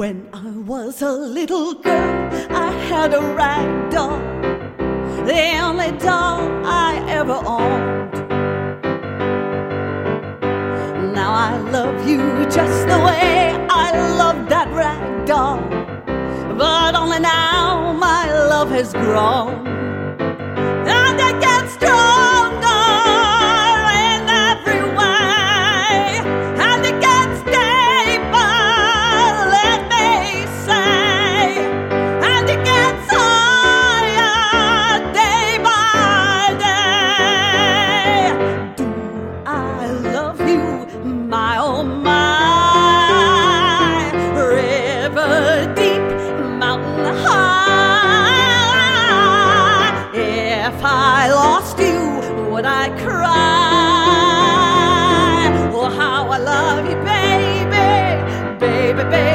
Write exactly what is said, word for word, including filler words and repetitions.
When I was a little girl, I had a rag doll, the only doll I ever owned. Now I love you just the way I loved that rag doll, but only now my love has grown, and it gets stronger in every way, and it gets deeper, let me say, and it gets higher day by day. Do I love you, my oh my, river deep, mountain high? If I lost you, would I cry? Oh, how I love you, baby, baby, baby.